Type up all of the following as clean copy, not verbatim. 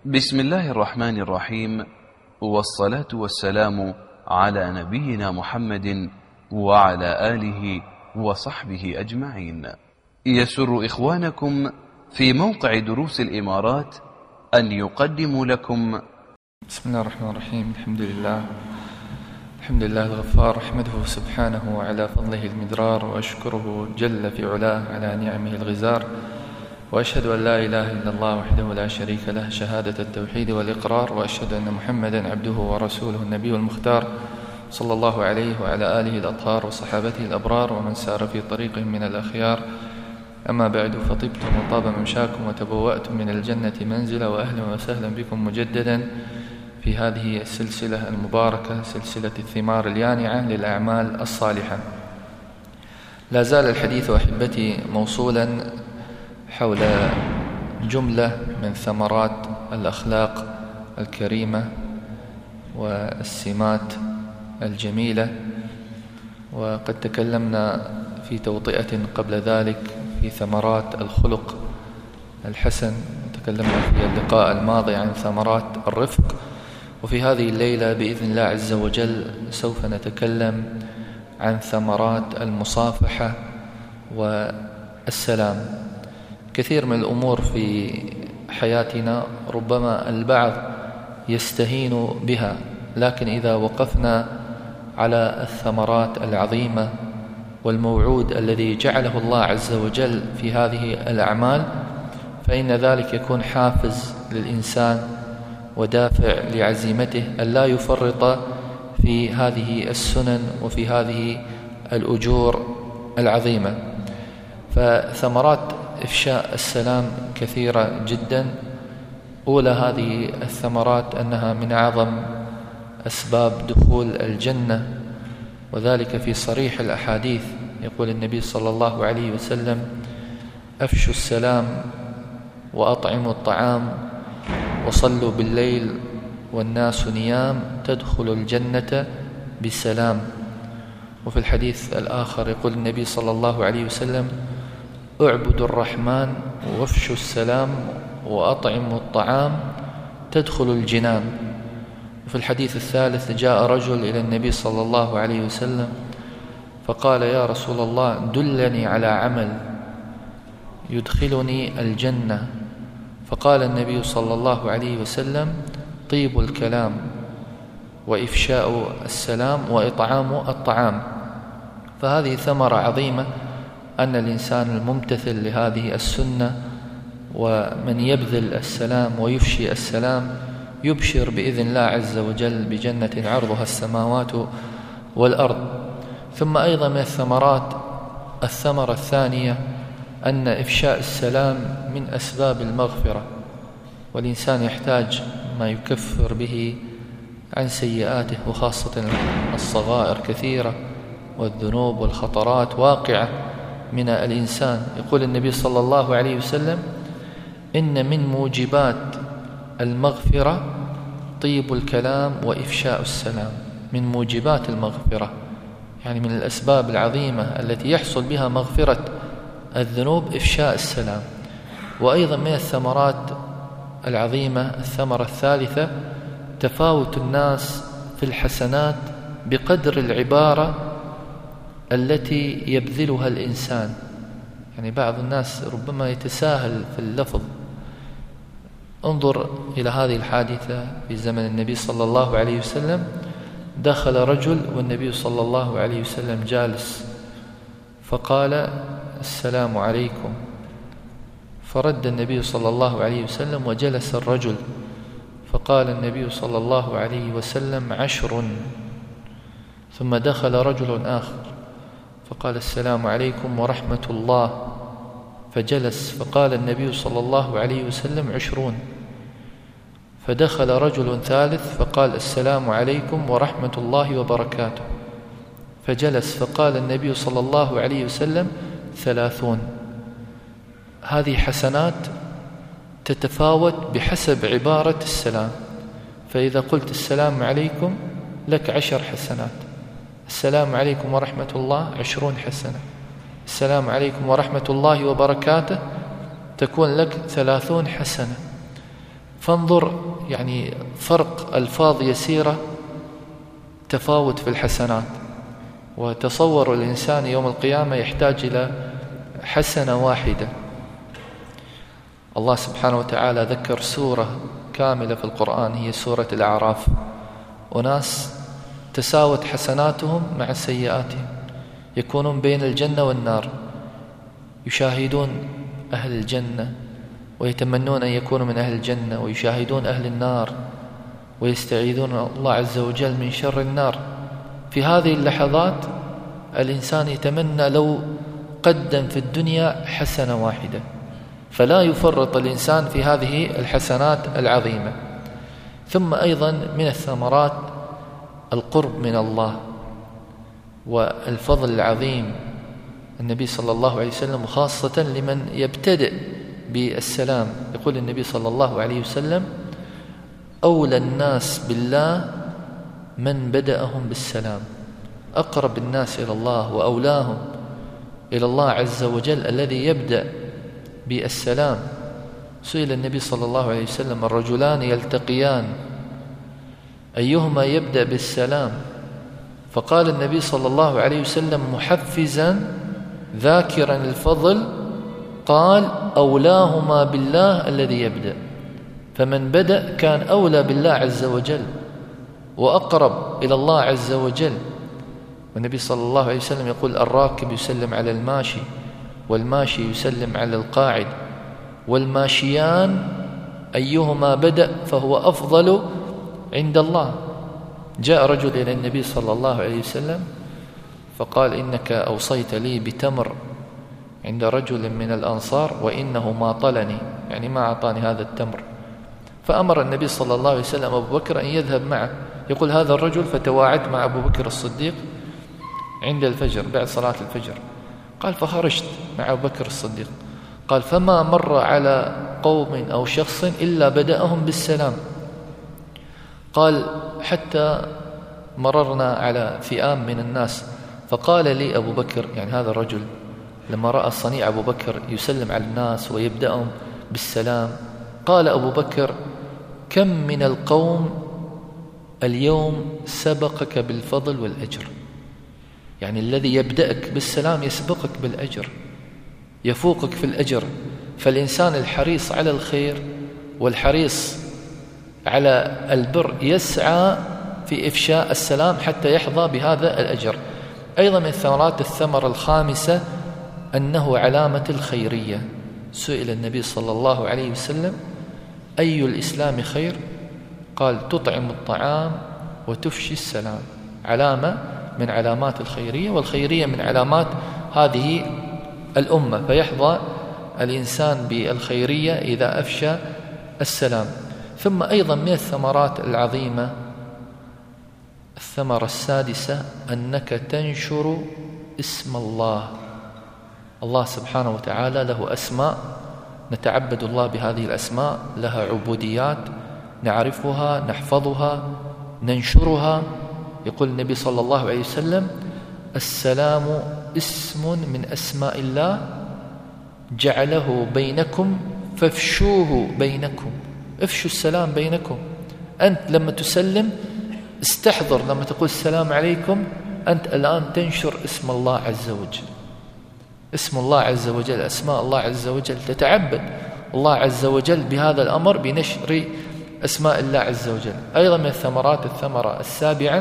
بسم الله الرحمن الرحيم، والصلاة والسلام على نبينا محمد وعلى آله وصحبه أجمعين. يسر إخوانكم في موقع دروس الإمارات أن يقدموا لكم بسم الله الرحمن الرحيم. الحمد لله الغفار، أحمده سبحانه على فضله المدرار، وأشكره جل في علاه على نعمه الغزار، وأشهد أن لا إله إلا الله وحده لا شريك له شهادة التوحيد والإقرار، وأشهد أن محمدا عبده ورسوله النبي المختار صلى الله عليه وعلى آله الأطهار وصحابته الأبرار ومن سار في طريقهم من الأخيار. أما بعد، فطبتم وطاب ممشاكم وتبوأتم من الجنة منزلا، وأهلا وسهلا بكم مجددا في هذه السلسلة المباركة، سلسلة الثمار اليانعة للأعمال الصالحة. لا زال الحديث أحبتي موصولا حول جملة من ثمرات الأخلاق الكريمة والسمات الجميلة، وقد تكلمنا في توطئة قبل ذلك في ثمرات الخلق الحسن، وتكلمنا في اللقاء الماضي عن ثمرات الرفق، وفي هذه الليلة بإذن الله عز وجل سوف نتكلم عن ثمرات المصافحة والسلام. كثير من الأمور في حياتنا ربما البعض يستهين بها، لكن إذا وقفنا على الثمرات العظيمة والموعود الذي جعله الله عز وجل في هذه الأعمال، فإن ذلك يكون حافز للإنسان ودافع لعزيمته ألا يفرط في هذه السنن وفي هذه الأجور العظيمة. فثمرات إفشاء السلام كثيرة جدا. أولى هذه الثمرات أنها من أعظم أسباب دخول الجنة، وذلك في صريح الأحاديث. يقول النبي صلى الله عليه وسلم: أفشوا السلام وأطعموا الطعام وصلوا بالليل والناس نيام تدخل الجنة بالسلام. وفي الحديث الآخر يقول النبي صلى الله عليه وسلم: اعبدوا الرحمن وافشوا السلام وأطعموا الطعام تدخل الجنان. وفي الحديث الثالث جاء رجل إلى النبي صلى الله عليه وسلم فقال: يا رسول الله، دلني على عمل يدخلني الجنة. فقال النبي صلى الله عليه وسلم: طيب الكلام وإفشاء السلام وإطعام الطعام. فهذه ثمرة عظيمة، أن الإنسان الممتثل لهذه السنة ومن يبذل السلام ويفشي السلام يبشر بإذن الله عز وجل بجنة عرضها السماوات والأرض. ثم أيضا من الثمرات الثمرة الثانية أن إفشاء السلام من أسباب المغفرة، والإنسان يحتاج ما يكفر به عن سيئاته، وخاصة الصغائر كثيرة والذنوب والخطرات واقعة من الإنسان. يقول النبي صلى الله عليه وسلم: إن من موجبات المغفرة طيب الكلام وإفشاء السلام. من موجبات المغفرة، يعني من الأسباب العظيمة التي يحصل بها مغفرة الذنوب إفشاء السلام. وأيضا من الثمرات العظيمة الثمرة الثالثة تفاوت الناس في الحسنات بقدر العبارة التي يبذلها الإنسان. يعني بعض الناس ربما يتساهل في اللفظ. انظر إلى هذه الحادثة في زمن النبي صلى الله عليه وسلم. دخل رجل والنبي صلى الله عليه وسلم جالس، فقال: السلام عليكم. فرد النبي صلى الله عليه وسلم وجلس الرجل، فقال النبي صلى الله عليه وسلم: 10. ثم دخل رجل آخر فقال: السلام عليكم ورحمة الله. فجلس، فقال النبي صلى الله عليه وسلم: 20. فدخل رجل ثالث فقال: السلام عليكم ورحمة الله وبركاته. فجلس، فقال النبي صلى الله عليه وسلم: 30. هذه حسنات تتفاوت بحسب عبارة السلام. فإذا قلت السلام عليكم لك 10 حسنات، السلام عليكم ورحمة الله 20 حسنة، السلام عليكم ورحمة الله وبركاته تكون لك 30 حسنة. فانظر يعني فرق ألفاظ يسيرة تفاوت في الحسنات. وتصور الإنسان يوم القيامة يحتاج إلى حسنة واحدة. الله سبحانه وتعالى ذكر سورة كاملة في القرآن هي سورة الأعراف، وناس تساوت حسناتهم مع سيئاتهم، يكونون بين الجنة والنار، يشاهدون أهل الجنة ويتمنون أن يكونوا من أهل الجنة، ويشاهدون أهل النار ويستعيذون الله عز وجل من شر النار. في هذه اللحظات الإنسان يتمنى لو قدم في الدنيا حسنة واحدة، فلا يفرط الإنسان في هذه الحسنات العظيمة. ثم أيضا من الثمرات القرب من الله والفضل العظيم. النبي صلى الله عليه وسلم وخاصة لمن يبتدئ بالسلام، يقول النبي صلى الله عليه وسلم: أولى الناس بالله من بدأهم بالسلام. أقرب الناس إلى الله وأولاهم إلى الله عز وجل الذي يبدأ بالسلام. سئل النبي صلى الله عليه وسلم: الرجلان يلتقيان أيهما يبدأ بالسلام؟ فقال النبي صلى الله عليه وسلم محفزا ذاكرا الفضل، قال: أولاهما بالله الذي يبدأ. فمن بدأ كان أولى بالله عز وجل وأقرب إلى الله عز وجل. والنبي صلى الله عليه وسلم يقول: الراكب يسلم على الماشي، والماشي يسلم على القاعد، والماشيان أيهما بدأ فهو أفضل عند الله. جاء رجل إلى النبي صلى الله عليه وسلم فقال: إنك أوصيت لي بتمر عند رجل من الأنصار وإنه ما طلني، يعني ما أعطاني هذا التمر. فأمر النبي صلى الله عليه وسلم أبو بكر أن يذهب معه. يقول هذا الرجل: فتواعدت مع أبو بكر الصديق عند الفجر بعد صلاة الفجر. قال: فخرجت مع أبو بكر الصديق. قال: فما مر على قوم أو شخص إلا بدأهم بالسلام. قال: حتى مررنا على فئام من الناس، فقال لي أبو بكر، يعني هذا الرجل لما رأى صنيع أبو بكر يسلم على الناس ويبدأهم بالسلام، قال أبو بكر: كم من القوم اليوم سبقك بالفضل والأجر. يعني الذي يبدأك بالسلام يسبقك بالأجر، يفوقك في الأجر. فالإنسان الحريص على الخير والحريص على البر يسعى في إفشاء السلام حتى يحظى بهذا الأجر. أيضا من الثمرات الثمرة الخامسة أنه علامة الخيرية. سئل النبي صلى الله عليه وسلم: أي الإسلام خير؟ قال: تطعم الطعام وتفشي السلام. علامة من علامات الخيرية، والخيرية من علامات هذه الأمة، فيحظى الإنسان بالخيرية إذا أفشى السلام. ثم أيضا من الثمرات العظيمة الثمرة السادسة أنك تنشر اسم الله. الله سبحانه وتعالى له أسماء نتعبد الله بهذه الأسماء، لها عبوديات نعرفها نحفظها ننشرها. يقول النبي صلى الله عليه وسلم: السلام اسم من أسماء الله جعله بينكم فافشوه بينكم. افشوا السلام بينكم. أنت لما تسلم استحضر لما تقول السلام عليكم أنت الآن تنشر اسم الله عز وجل. اسم الله عز وجل، أسماء الله عز وجل، تتعبد الله عز وجل بهذا الأمر بنشر أسماء الله عز وجل. أيضا من الثمرات الثمرة السابعة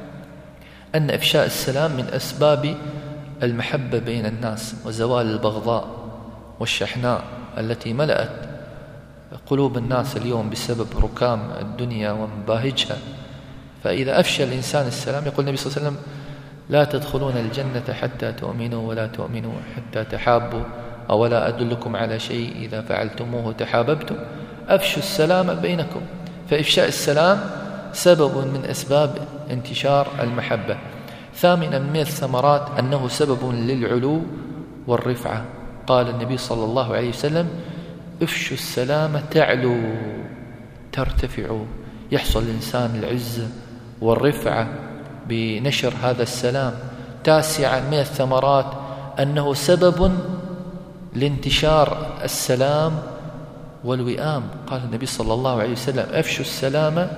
أن إفشاء السلام من أسباب المحبة بين الناس وزوال البغضاء والشحناء التي ملأت قلوب الناس اليوم بسبب ركام الدنيا ومباهجها. فإذا أفشى الإنسان السلام، يقول النبي صلى الله عليه وسلم: لا تدخلون الجنة حتى تؤمنوا ولا تؤمنوا حتى تحابوا، أولا أدلكم على شيء إذا فعلتموه تحاببتم. أفشوا السلام بينكم. فإفشاء السلام سبب من أسباب انتشار المحبة. ثامنا من الثمرات أنه سبب للعلو والرفعة. قال النبي صلى الله عليه وسلم: افشوا السلام تعلو ترتفعوا. يحصل الإنسان العزة والرفعة بنشر هذا السلام. تاسعا من الثمرات أنه سبب لانتشار السلام والوئام. قال النبي صلى الله عليه وسلم أفشوا السلام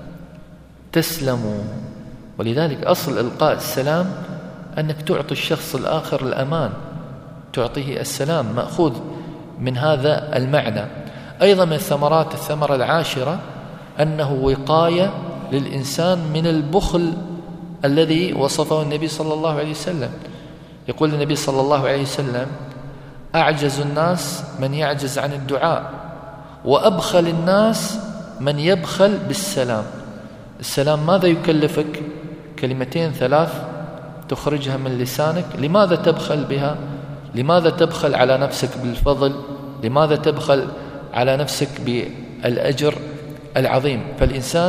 تسلموا. ولذلك أصل إلقاء السلام أنك تعطي الشخص الآخر الأمان، تعطيه السلام، مأخوذ من هذا المعنى. أيضا من الثمرات، الثمرة العاشرة أنه وقاية للإنسان من البخل الذي وصفه النبي صلى الله عليه وسلم. يقول النبي صلى الله عليه وسلم أعجز الناس من يعجز عن الدعاء، وأبخل الناس من يبخل بالسلام. السلام ماذا يكلفك؟ كلمتين ثلاث تخرجها من لسانك. لماذا تبخل بها؟ لماذا تبخل على نفسك بالفضل؟ لماذا تبخل على نفسك بالأجر العظيم؟ فالإنسان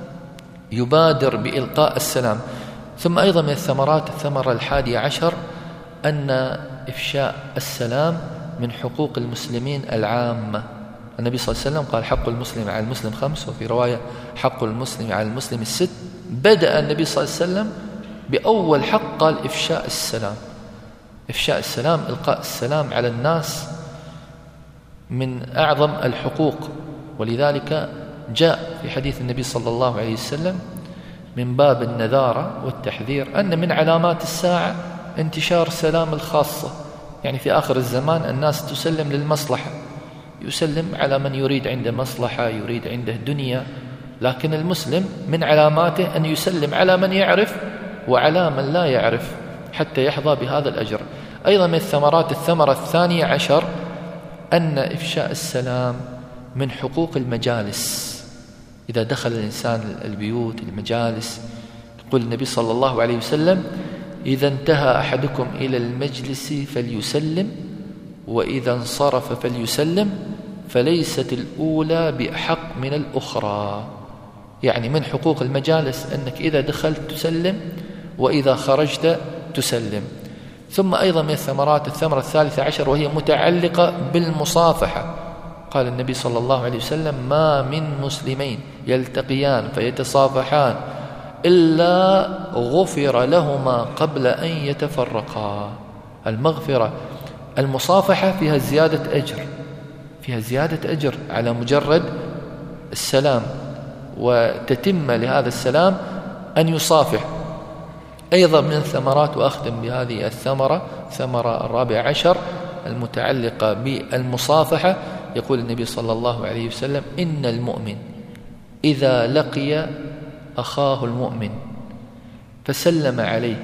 يبادر بإلقاء السلام. ثم أيضا من الثمرات، الثمرة 11 أن إفشاء السلام من حقوق المسلمين العامة. النبي صلى الله عليه وسلم قال حق المسلم على المسلم 5، وفي رواية حق المسلم على المسلم 6. بدأ النبي صلى الله عليه وسلم بأول حق، قال إفشاء السلام. إفشاء السلام، إلقاء السلام على الناس من أعظم الحقوق. ولذلك جاء في حديث النبي صلى الله عليه وسلم من باب النذارة والتحذير أن من علامات الساعة انتشار السلام الخاصة. يعني في آخر الزمان الناس تسلم للمصلحة، يسلم على من يريد عنده مصلحة، يريد عنده دنيا. لكن المسلم من علاماته أن يسلم على من يعرف وعلى من لا يعرف حتى يحظى بهذا الأجر. أيضا من الثمرات، الثمرة 12 أن إفشاء السلام من حقوق المجالس. إذا دخل الإنسان البيوت، المجالس، يقول النبي صلى الله عليه وسلم إذا انتهى أحدكم إلى المجلس فليسلم، وإذا انصرف فليسلم، فليست الأولى بأحق من الأخرى. يعني من حقوق المجالس أنك إذا دخلت تسلم، وإذا خرجت تسلم. ثم أيضا من الثمرات، الثمرة 13 وهي متعلقة بالمصافحة. قال النبي صلى الله عليه وسلم ما من مسلمين يلتقيان فيتصافحان إلا غفر لهما قبل أن يتفرقا. المغفرة، المصافحة فيها زيادة أجر، فيها زيادة أجر على مجرد السلام، وتتم لهذا السلام أن يصافح. أيضا من الثمرات، وأختم بهذه الثمرة، ثمرة 14 المتعلقة بالمصافحة. يقول النبي صلى الله عليه وسلم إن المؤمن إذا لقي أخاه المؤمن فسلم عليه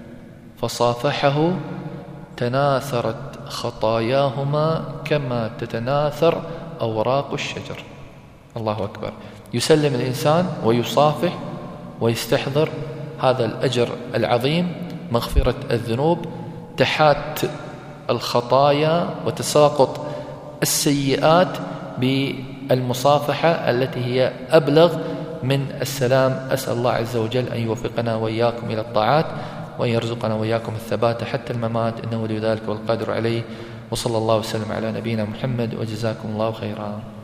فصافحه تناثرت خطاياهما كما تتناثر أوراق الشجر. الله أكبر. يسلم الإنسان ويصافح ويستحضر هذا الأجر العظيم، مغفرة الذنوب، تحات الخطايا وتساقط السيئات بالمصافحة التي هي أبلغ من السلام. أسأل الله عز وجل أن يوفقنا وإياكم إلى الطاعات، وأن يرزقنا وإياكم الثبات حتى الممات، إنه ولي ذلك والقادر عليه. وصلى الله وسلم على نبينا محمد، وجزاكم الله خيرا.